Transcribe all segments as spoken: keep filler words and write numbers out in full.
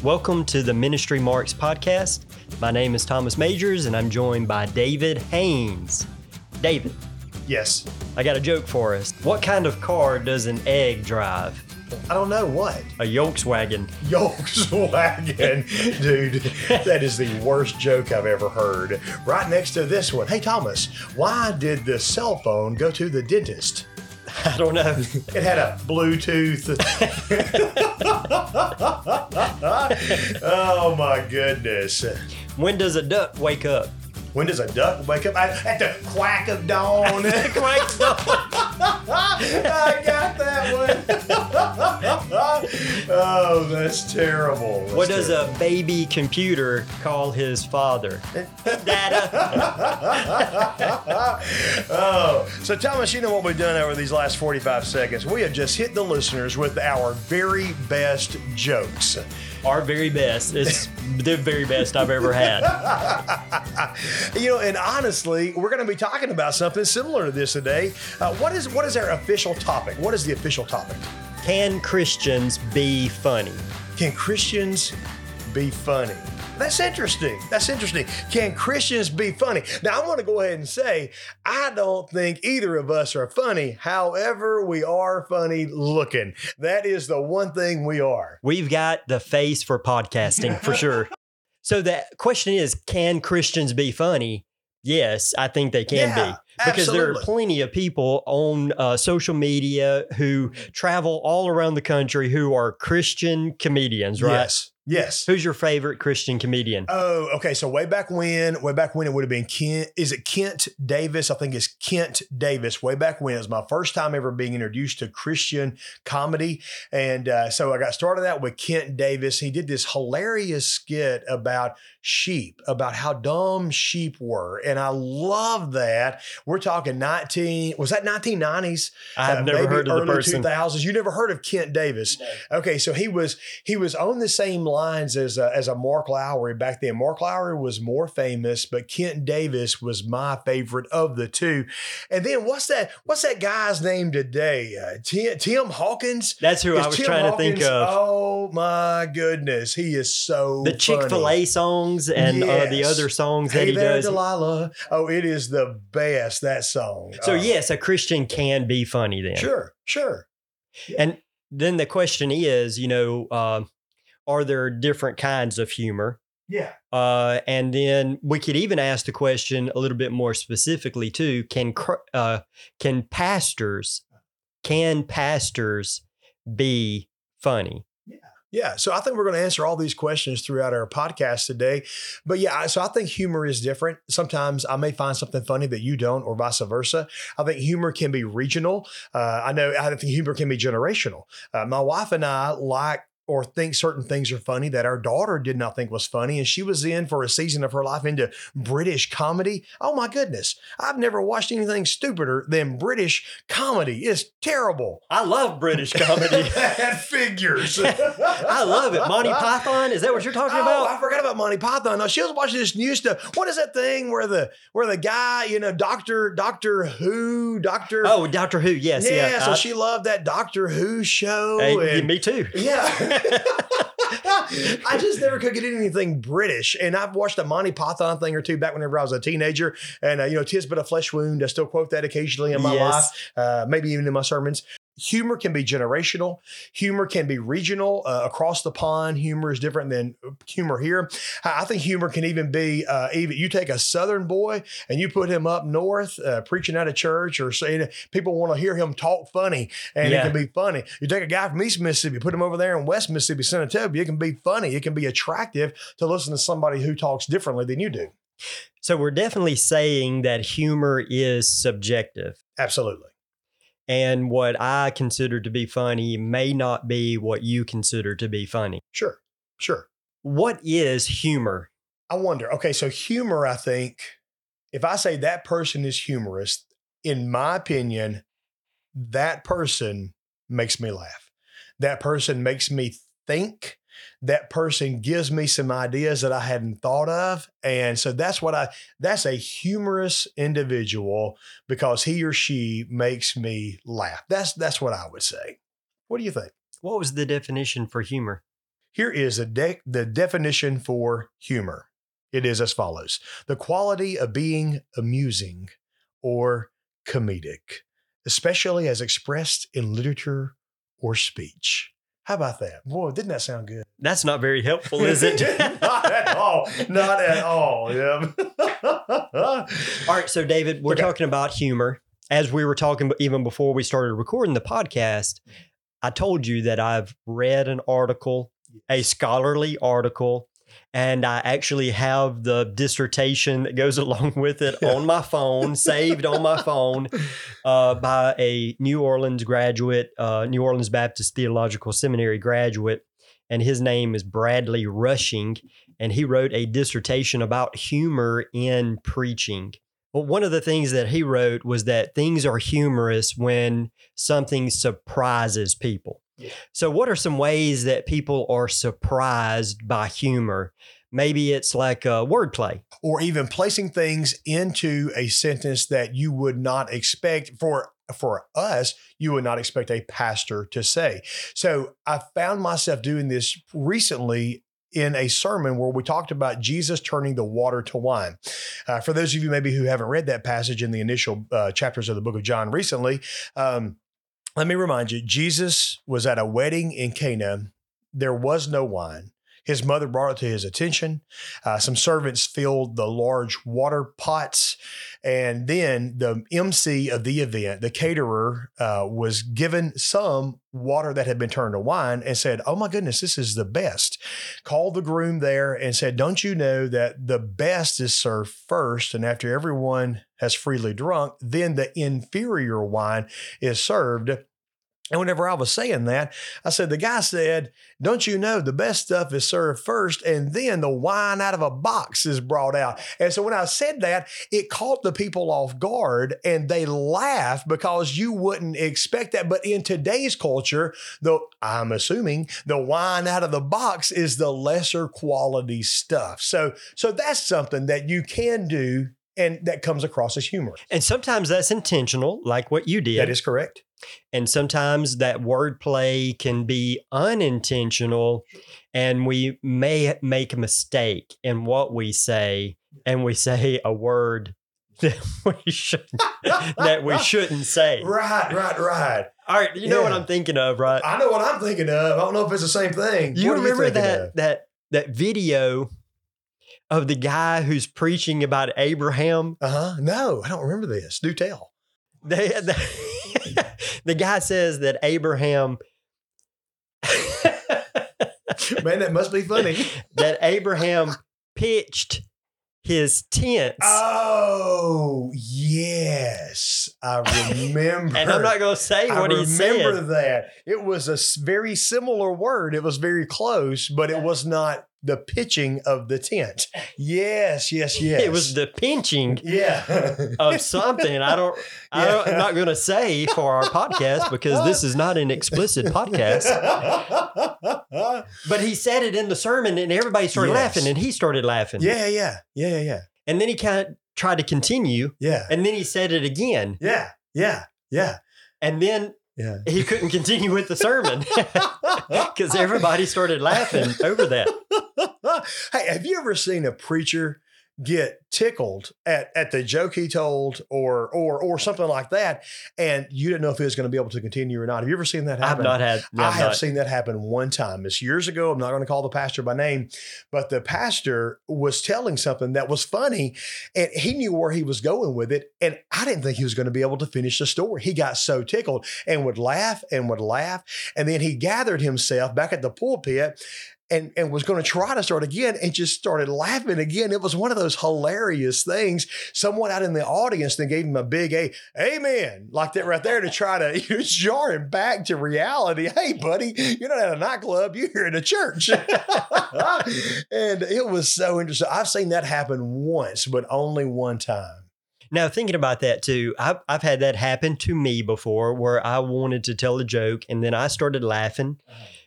Welcome to the Ministry Marks podcast. My name is Thomas Majors, and I'm joined by David Haynes. David. Yes. I got a joke for us. What kind of car does an egg drive? I don't know what. A Volkswagen. Volkswagen. Dude, that is the worst joke I've ever heard. Right next to this one. Hey, Thomas, why did the cell phone go to the dentist? I don't know. It had a Bluetooth. Oh, my goodness. When does a duck wake up? When does a duck wake up? I, at the quack of dawn. Quack of dawn. I got that one. Oh, that's terrible. That's what does terrible. a baby computer call his father? Dada. Oh, so Thomas, you know what we've done over these last forty-five seconds? We have just hit the listeners with our very best jokes. Our very best. It's the very best I've ever had. You know, and honestly, we're going to be talking about something similar to this today. Uh, what is what is our official topic? What is the official topic? Can Christians be funny? Can Christians be funny? That's interesting. That's interesting. Can Christians be funny? Now, I want to go ahead and say, I don't think either of us are funny. However, we are funny looking. That is the one thing we are. We've got the face for podcasting, for sure. So the question is, can Christians be funny? Yes, I think they can Yeah, be. Because there are absolutely. plenty of people on uh, social media who travel all around the country who are Christian comedians, right? Yes. Yes. Who's your favorite Christian comedian? Oh, okay. So way back when, way back when it would have been Kent. Is it Kent Davis? I think it's Kent Davis. Way back when it was my first time ever being introduced to Christian comedy. And uh, so I got started out with Kent Davis. He did this hilarious skit about sheep, about how dumb sheep were. And I love that. We're talking nineteen, was that nineteen nineties? I've Uh, never maybe heard of the early person. two thousands. You never heard of Kent Davis? No. Okay, so he was he was on the same lines as a, as a Mark Lowry back then. Mark Lowry was more famous, but Kent Davis was my favorite of the two. And then what's that? What's that guy's name today? Uh, Tim, Tim Hawkins. That's who Is I was Tim trying to think Hawkins- of. Oh my goodness, he is so The Chick-fil-A funny. songs and uh, the Yes. other songs Hey that he there, does. Delilah. Oh, it is the best, that song. So Oh, yes, a Christian can be funny then. Sure, sure. And then the question is, you know, uh, are there different kinds of humor? Yeah. Uh, and then we could even ask the question a little bit more specifically too: Can cr- uh, can pastors can pastors be funny? Yeah, so I think we're going to answer all these questions throughout our podcast today. But yeah, so I think humor is different. Sometimes I may find something funny that you don't, or vice versa. I think humor can be regional. Uh, I know I think humor can be generational. Uh, my wife and I like or think certain things are funny that our daughter did not think was funny. And she was in for a season of her life into British comedy. Oh my goodness. I've never watched anything stupider than British comedy. It's terrible. I love British comedy. That figures. I love it. Monty Python, is that what you're talking Oh, about? I forgot about Monty Python. No, she was watching this new stuff. What is that thing where the where the guy, you know, Doctor Doctor Who, Doctor Oh, Doctor Who. Yes, yeah. yeah. so I- she loved that Doctor Who show. Hey, and- me too. yeah. I just never could get anything British. And I've watched a Monty Python thing or two back whenever I was a teenager. And, uh, you know, "'Tis but a flesh wound." I still quote that occasionally in my Yes. life, uh, maybe even in my sermons. Humor can be generational. Humor can be regional. Uh, across the pond, humor is different than humor here. I I think humor can even be, uh, even you take a Southern boy and you put him up north uh, preaching at a church or saying people want to hear him talk funny, and Yeah. it can be funny. You take a guy from East Mississippi, put him over there in West Mississippi, Senatobia, it can be funny. It can be attractive to listen to somebody who talks differently than you do. So we're definitely saying that humor is subjective. Absolutely. And what I consider to be funny may not be what you consider to be funny. Sure. Sure. What is humor? I wonder, okay, so humor, I think, if I say that person is humorous, in my opinion, that person makes me laugh. That person makes me think. That person gives me some ideas that I hadn't thought of. And so that's what I, that's a humorous individual because he or she makes me laugh. That's, that's what I would say. What do you think? What was the definition for humor? Here is the, de- the definition for humor. It is as follows: the quality of being amusing or comedic, especially as expressed in literature or speech. How about that? Boy, didn't that sound good? That's not very helpful, is it? Not at all. Not at all. Yeah. All right. So, David, we're Okay. talking about humor. As we were talking even before we started recording the podcast, I told you that I've read an article, a scholarly article, and I actually have the dissertation that goes along with it on my phone, saved on my phone, uh, by a New Orleans graduate, uh, New Orleans Baptist Theological Seminary graduate. And his name is Bradley Rushing. And he wrote a dissertation about humor in preaching. Well, one of the things that he wrote was that things are humorous when something surprises people. Yeah. So what are some ways that people are surprised by humor? Maybe it's like uh, wordplay. Or even placing things into a sentence that you would not expect for for us, you would not expect a pastor to say. So I found myself doing this recently in a sermon where we talked about Jesus turning the water to wine. Uh, for those of you maybe who haven't read that passage in the initial uh, chapters of the book of John recently, um, let me remind you, Jesus was at a wedding in Cana. There was no wine. His mother brought it to his attention. Uh, some servants filled the large water pots. And then the M C of the event, the caterer, uh, was given some water that had been turned to wine and said, "Oh my goodness, this is the best." Called the groom there and said, "Don't you know that the best is served first? And after everyone has freely drunk, then the inferior wine is served." And whenever I was saying that, I said, the guy said, "Don't you know the best stuff is served first and then the wine out of a box is brought out?" And so when I said that, it caught the people off guard and they laughed because you wouldn't expect that. But in today's culture, though I'm assuming the wine out of the box is the lesser quality stuff. So, so that's something that you can do and that comes across as humor. And sometimes that's intentional, like what you did. That is correct. And sometimes that wordplay can be unintentional, and we may make a mistake in what we say, and we say a word that we shouldn't that we shouldn't say. Right, right, right. All right, you know Yeah. what I'm thinking of, right? I know what I'm thinking of. I don't know if it's the same thing. You What are remember thinking that of? that that video of the guy who's preaching about Abraham? Uh-huh. No, I don't remember this. Do tell. They, the, the guy says that Abraham Man, that must be funny. that Abraham pitched his tents. Oh, yes. I remember. And I'm not going to say I what he remember said. that. It was a s- very similar word. It was very close, but it was not the pitching of the tent. Yes, yes, yes. It was the pinching yeah. of something. I don't, I don't, I'm not going to say for our podcast because this is not an explicit podcast. But he said it in the sermon and everybody started Yes. laughing and he started laughing. yeah, yeah, yeah, yeah, yeah. And then he kind of tried to continue Yeah. and then he said it again. Yeah. Yeah. Yeah. And then Yeah. he couldn't continue with the sermon because everybody started laughing over that. Hey, have you ever seen a preacher get tickled at, at the joke he told or or or something like that, and you didn't know if he was going to be able to continue or not? Have you ever seen that I've happen? not had. I I've have not. seen that happen one time. It's years ago. I'm not going to call the pastor by name, but the pastor was telling something that was funny and he knew where he was going with it. And I didn't think he was going to be able to finish the story. He got so tickled and would laugh and would laugh. And then he gathered himself back at the pulpit and, and was going to try to start again and just started laughing again. It was one of those hilarious things. Someone out in the audience then gave him a big A, amen, like that right there to try to you know, jar him back to reality. Hey, buddy, you're not at a nightclub, you're here in a church. And it was so interesting. I've seen that happen once, but only one time. Now, thinking about that too, I've, I've had that happen to me before where I wanted to tell a joke and then I started laughing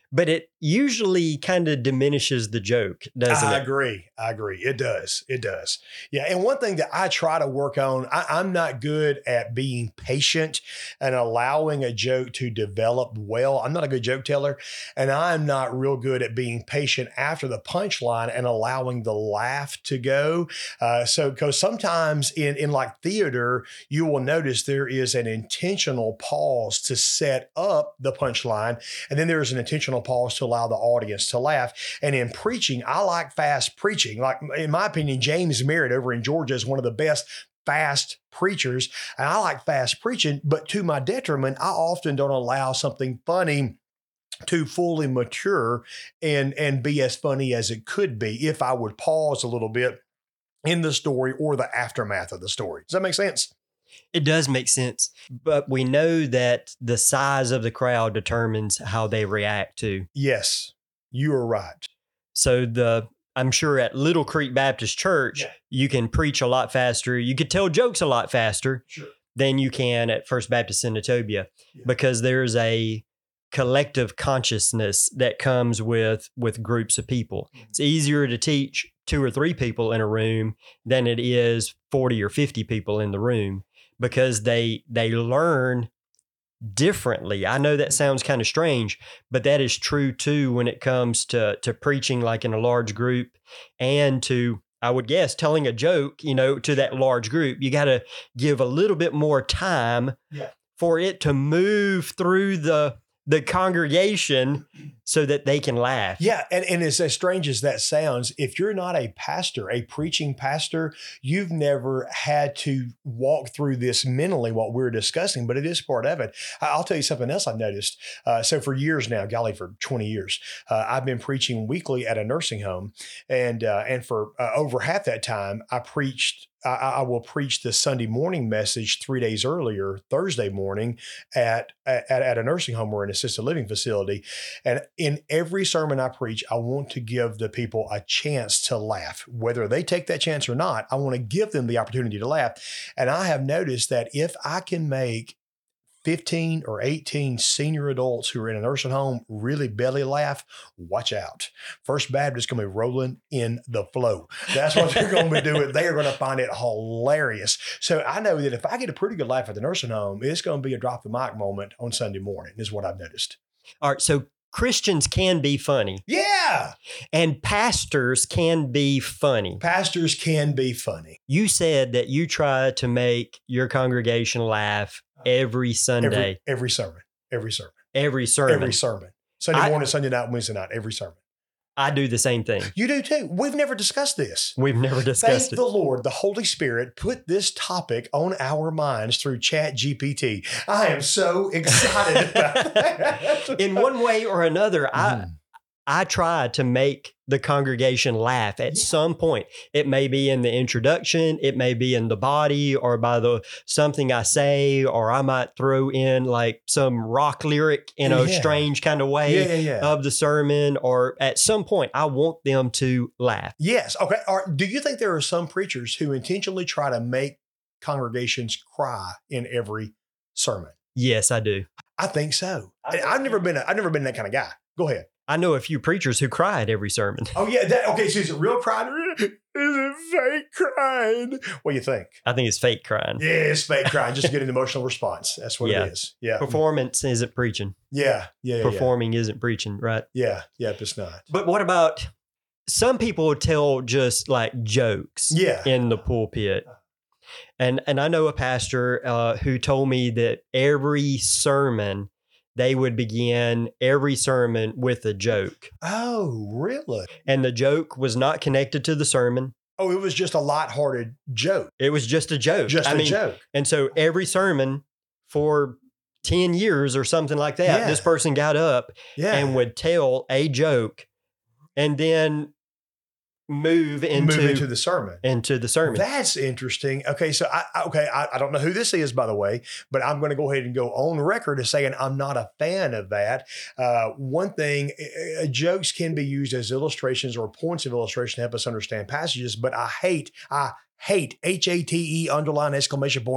but it usually kind of diminishes the joke, doesn't I it? agree. I agree. It does. It does. Yeah. And one thing that I try to work on, I, I'm not good at being patient and allowing a joke to develop well. I'm not a good joke teller, and I'm not real good at being patient after the punchline and allowing the laugh to go. Uh, so, because sometimes in, in like theater, you will notice there is an intentional pause to set up the punchline, and then there is an intentional pause to allow the audience to laugh. And in preaching, I like fast preaching. Like, in my opinion, James Merritt over in Georgia is one of the best fast preachers. And I like fast preaching, but to my detriment, I often don't allow something funny to fully mature and, and be as funny as it could be if I would pause a little bit in the story or the aftermath of the story. Does that make sense? It does make sense, but we know that the size of the crowd determines how they react to. Yes, you are right. So the I'm sure at Little Creek Baptist Church, Yeah. you can preach a lot faster. You could tell jokes a lot faster Sure. than you can at First Baptist Senatobia, Yeah. because there's a collective consciousness that comes with with groups of people. Mhm. It's easier to teach two or three people in a room than it is forty or fifty people in the room, because they they learn differently. I know that sounds kind of strange, but that is true too when it comes to to preaching like in a large group, and to, I would guess, telling a joke, you know, to that large group. You got to give a little bit more time Yeah. for it to move through the the congregation so that they can laugh. Yeah. And, and it's as strange as that sounds, if you're not a pastor, a preaching pastor, you've never had to walk through this mentally, what we're discussing, but it is part of it. I'll tell you something else I've noticed. Uh, so for years now, golly, for twenty years, uh, I've been preaching weekly at a nursing home. And, uh, and for uh, over half that time, I preached I, I will preach the Sunday morning message three days earlier, Thursday morning, at, at, at a nursing home or an assisted living facility. And in every sermon I preach, I want to give the people a chance to laugh. Whether they take that chance or not, I want to give them the opportunity to laugh. And I have noticed that if I can make fifteen or eighteen senior adults who are in a nursing home really belly laugh, watch out. First Baptist is going to be rolling in the flow. That's what they're going to be doing. They are going to find it hilarious. So I know that if I get a pretty good laugh at the nursing home, it's going to be a drop the mic moment on Sunday morning, is what I've noticed. All right, so Christians can be funny. Yeah. And pastors can be funny. Pastors can be funny. You said that you try to make your congregation laugh every Sunday. Every, every sermon. Every sermon. Every sermon. Every sermon. Sunday I- morning, Sunday night, Wednesday night, every sermon. I do the same thing. You do too. We've never discussed this. We've never Thank discussed it. the Lord, the Holy Spirit put this topic on our minds through Chat G P T. I am so excited about that. In one way or another, I Mhm. I try to make the congregation laugh at some point. It may be in the introduction, it may be in the body, or by the something I say, or I might throw in like some rock lyric in a Yeah. strange kind of way Yeah, yeah, yeah. of the sermon, or at some point I want them to laugh. Yes. Okay. All right. Do you think there are some preachers who intentionally try to make congregations cry in every sermon? Yes, I do. I think so. I think I've never so. been. A, I've never been that kind of guy. Go ahead. I know a few preachers who cry at every sermon. Oh yeah. That, okay. So is it real crying? Is it fake crying? What do you think? I think it's fake crying. Yeah, it's fake crying just to get an emotional response. That's what Yeah. it is. Yeah. Performance isn't preaching. Yeah. Yeah. Yeah. Performing isn't preaching, right? Yeah. Yeah. It's not. But what about some people tell just like jokes Yeah. in the pulpit? And and I know a pastor uh, who told me that every sermon, they would begin every sermon with a joke. Oh, really? And the joke was not connected to the sermon. Oh, it was just a lighthearted joke. It was just a joke. Just I a mean, joke. And so every sermon for ten years or something like that, Yeah. this person got up Yeah. and would tell a joke and then move into, Move into the sermon. into the sermon. That's interesting. Okay, so I I- okay, I, I don't know who this is, by the way, but I'm going to go ahead and go on record as saying I'm not a fan of that. Uh, one thing, uh, jokes can be used as illustrations or points of illustration to help us understand passages, but I hate, I hate H A T E underline exclamation point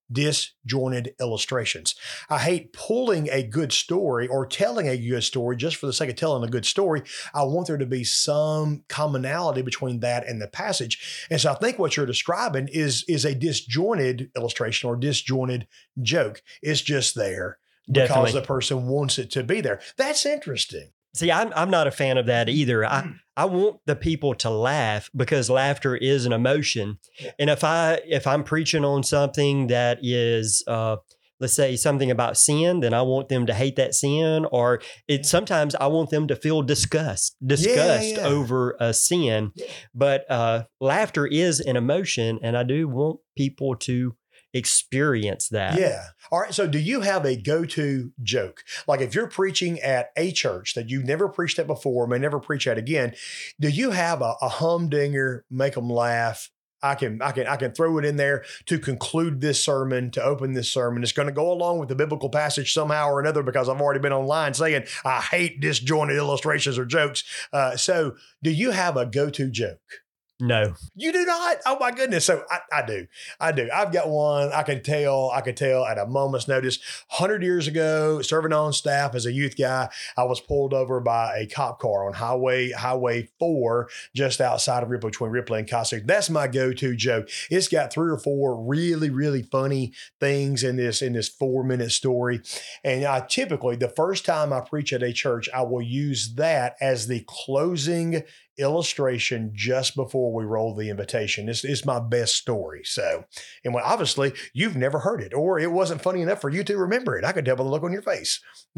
disjointed illustrations. I hate pulling a good story or telling a good story just for the sake of telling a good story. I want there to be some commonality between that and the passage. And so I think what you're describing is, is a disjointed illustration or disjointed joke. It's just there because Definitely. the person wants it to be there. That's interesting. See, I'm I'm not a fan of that either. I, I want the people to laugh because laughter is an emotion. Yeah. And if I if I'm preaching on something that is uh let's say something about sin, then I want them to hate that sin. Or it sometimes I want them to feel disgust, disgust yeah. over a sin. Yeah. But uh laughter is an emotion, and I do want people to experience that. Yeah. All right. So do you have a go-to joke? Like if you're preaching at a church that you've never preached at before, may never preach at again, do you have a, a humdinger, make them laugh? I can, I can, I can throw it in there to conclude this sermon, to open this sermon. It's going to go along with the biblical passage somehow or another because I've already been online saying I hate disjointed illustrations or jokes. Uh, so do you have a go-to joke? No. You do not? Oh my goodness. So I, I do. I do. I've got one. I can tell, I can tell at a moment's notice. one hundred years ago, serving on staff as a youth guy, I was pulled over by a cop car on Highway Highway four, just outside of Ripley, between Ripley and Cossack. That's my go-to joke. It's got three or four really, really funny things in this, in this four-minute story. And I typically, the first time I preach at a church, I will use that as the closing illustration just before we roll the invitation. It's, it's my best story. So, and well, obviously you've never heard it, or it wasn't funny enough for you to remember it. I could tell by the look on your face.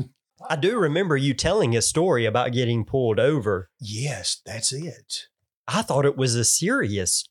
I do remember you telling a story about getting pulled over. Yes, that's it. I thought it was a serious.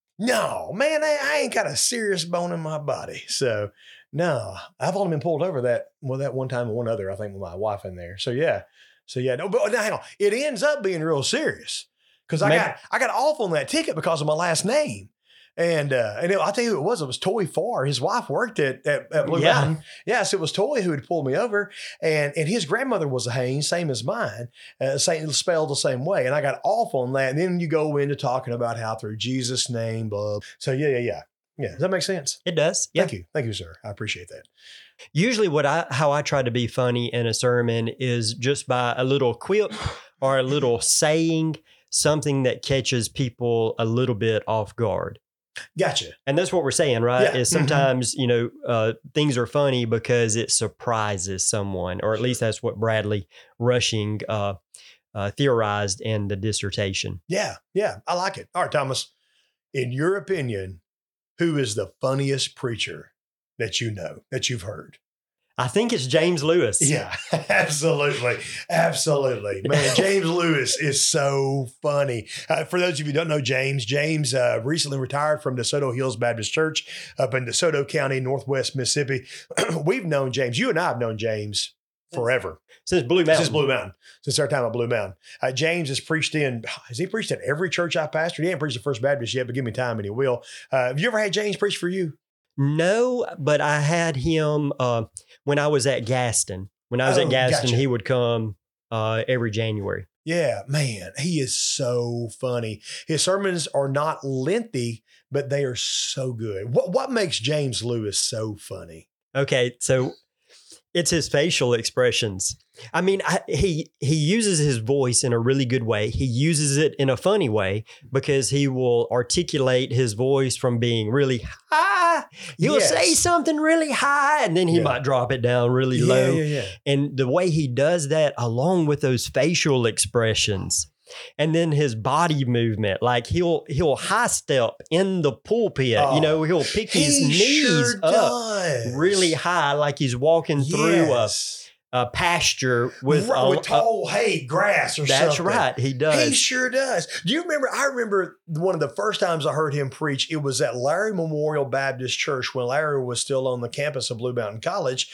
No, man, I, I ain't got a serious bone in my body. So no, I've only been pulled over that, well, that one time and one other, I think with my wife in there. So yeah. So yeah, no, but now hang on. It ends up being real serious. Because I Maybe. got I got off on that ticket because of my last name. And uh, and it, I'll tell you who it was. It was Toy Farr. His wife worked at, at, at Blue Yeah. Mountain. Yes, it was Toy who had pulled me over. And and his grandmother was a Haynes, same as mine, uh, same, spelled the same way. And I got off on that. And then you go into talking about how through Jesus' name, blah. So yeah, yeah, yeah. Yeah. Does that make sense? It does. Yeah. Thank you. Thank you, sir. I appreciate that. Usually what I how I try to be funny in a sermon is just by a little quip or a little saying, something that catches people a little bit off guard. Gotcha. And that's what we're saying, right? Yeah. Is sometimes, you know, uh, things are funny because it surprises someone, or at least that's what Bradley Rushing uh, uh, theorized in the dissertation. Yeah. Yeah. I like it. All right, Thomas, in your opinion, who is the funniest preacher that you know, that you've heard? I think it's James Lewis. Yeah, absolutely. Absolutely. Man, James Lewis is so funny. Uh, for those of you who don't know James, James uh, recently retired from DeSoto Hills Baptist Church up in DeSoto County, Northwest Mississippi. We've known James. You and I have known James forever. Since Blue Mountain. Since Blue Mountain. Since our time at Blue Mountain. Uh, James has preached in, has he preached at every church I pastored? He hasn't preached at First Baptist yet, but give me time and he will. Uh, have you ever had James preach for you? No, but I had him uh, when I was at Gaston. When I was Oh, at Gaston, gotcha. he would come uh, every January. Yeah, man, he is so funny. His sermons are not lengthy, but they are so good. What what makes James Lewis so funny? Okay, so it's his facial expressions. I mean, I, he he uses his voice in a really good way. He uses it in a funny way because he will articulate his voice from being really high. He'll Yes. say something really high, and then he Yeah. might drop it down really Yeah, low. yeah, yeah. And the way he does that, along with those facial expressions, and then his body movement, like he'll he'll high step in the pulpit. Oh, you know, he'll pick his He knees sure up does. really high, like he's walking through a, Yes. a pasture with Right, a, with tall hay, grass, or a- that's something. right, he He does. sure does. Do you remember? I remember one of the first times I heard him preach. It was at Larry Memorial Baptist Church when Larry was still on the campus of Blue Mountain College,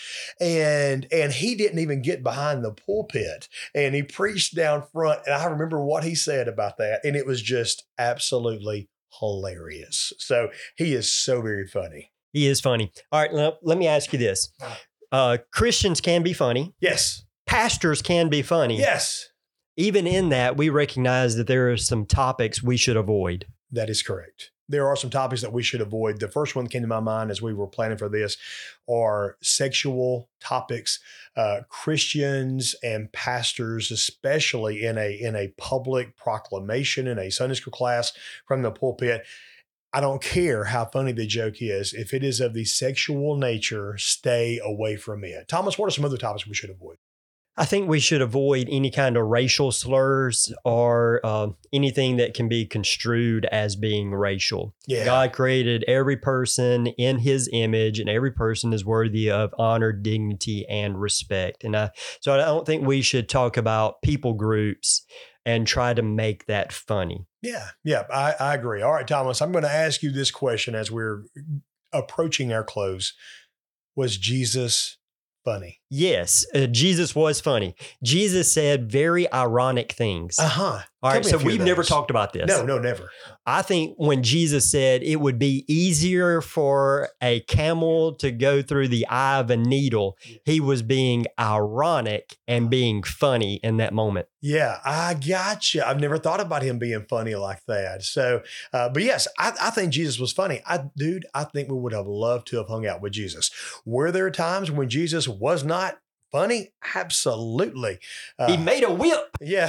and and he didn't even get behind the pulpit, and he preached down front. And I remember what he said about that, and it was just absolutely hilarious. So he is so very funny. He is funny. All right, let, let me ask you this: uh, Christians can be funny. Yes. Pastors can be funny. Yes. Even in that, we recognize that there are some topics we should avoid. That is correct. there are some topics that we should avoid. The first one that came to my mind as we were planning for this are sexual topics. Uh, Christians and pastors, especially in a in a public proclamation in a Sunday school class from the pulpit, I don't care how funny the joke is. If it is of the sexual nature, stay away from it. Thomas, what are some other topics we should avoid? I think we should avoid any kind of racial slurs or uh, anything that can be construed as being racial. Yeah. God created every person in his image, and every person is worthy of honor, dignity, and respect. And I, so I don't think we should talk about people groups and try to make that funny. Yeah, yeah, I, I agree. All right, Thomas, I'm going to ask you this question as we're approaching our close. Was Jesus funny? Yes, uh, Jesus was funny. Jesus said very ironic things. Uh-huh. All Tell right, me a so few of we've never those. talked about this. No, no, never. I think when Jesus said it would be easier for a camel to go through the eye of a needle, he was being ironic and being funny in that moment. Yeah, I got you. I've never thought about him being funny like that. So, uh, but yes, I, I think Jesus was funny. I, dude, I think we would have loved to have hung out with Jesus. Were there times when Jesus was not funny? Absolutely. Uh, He made a whip. yeah.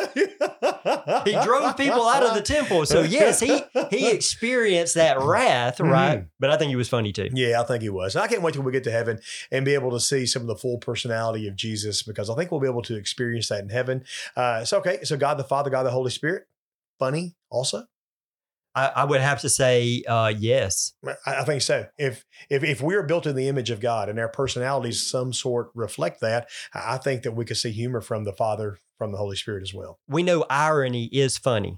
He drove people out of the temple. So yes, he he experienced that wrath, right? Mhm. But I think he was funny too. Yeah, I think he was. I can't wait till we get to heaven and be able to see some of the full personality of Jesus, because I think we'll be able to experience that in heaven. Uh, so, okay. So God the Father, God the Holy Spirit, funny also? I, I would have to say uh, yes. I, I think so. If, if if we are built in the image of God and our personalities some sort reflect that, I I think that we could see humor from the Father, from the Holy Spirit as well. We know irony is funny.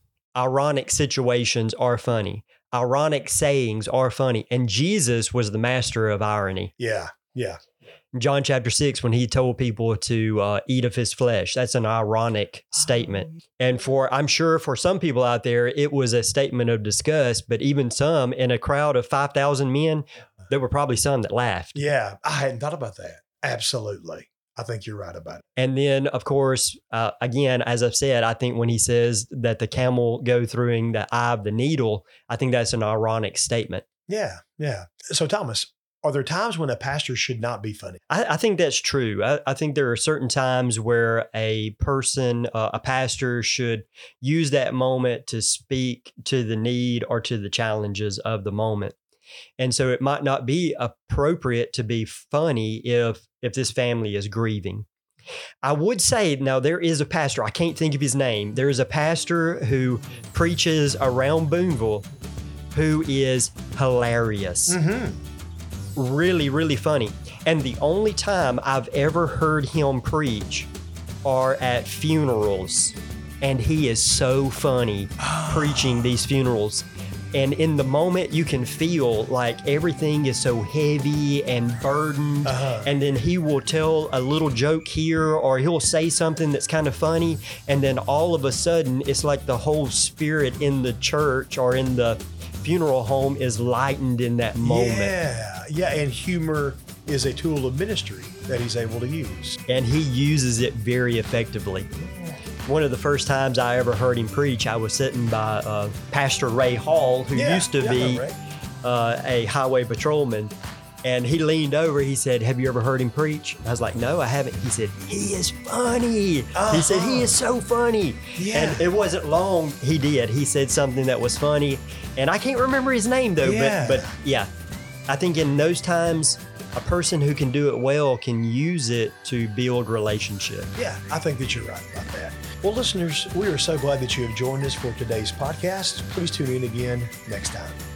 Ironic situations are funny. Ironic sayings are funny. And Jesus was the master of irony. Yeah, yeah. In John chapter six, when he told people to uh, eat of his flesh, that's an ironic statement. And for, I'm sure for some people out there, it was a statement of disgust, but even some in a crowd of five thousand men, there were probably some that laughed. Yeah, I hadn't thought about that. Absolutely. I think you're right about it. And then, of course, uh, again, as I've said, I think when he says that the camel go through the eye of the needle, I think that's an ironic statement. Yeah, yeah. So, Thomas, are there times when a pastor should not be funny? I, I think that's true. I, I think there are certain times where a person, uh, a pastor, should use that moment to speak to the need or to the challenges of the moment. And so it might not be appropriate to be funny if if this family is grieving. I would say, now there is a pastor, I can't think of his name. There is a pastor who preaches around Boonville who is hilarious. Mm-hmm. Really, really funny. And the only time I've ever heard him preach are at funerals. And he is so funny preaching these funerals. And in the moment, you can feel like everything is so heavy and burdened. Uh-huh. And then he will tell a little joke here, or he'll say something that's kind of funny. And then all of a sudden, it's like the whole spirit in the church or in the funeral home is lightened in that moment. Yeah, yeah. And humor is a tool of ministry that he's able to use. And he uses it very effectively. One of the first times I ever heard him preach, I was sitting by uh, Pastor Ray Hall, who Yeah, used to yeah, be Ray. uh, a highway patrolman. And he leaned over, he said, "Have you ever heard him preach?" I was like, "No, I haven't." He said, "He is funny." Uh-huh. He said, "He is so funny." Yeah. And it wasn't long, he did. He said something that was funny. And I can't remember his name though, Yeah. but, but yeah, I think in those times, a person who can do it well can use it to build relationship. Yeah, I think that you're right about that. Well, listeners, we are so glad that you have joined us for today's podcast. Please tune in again next time.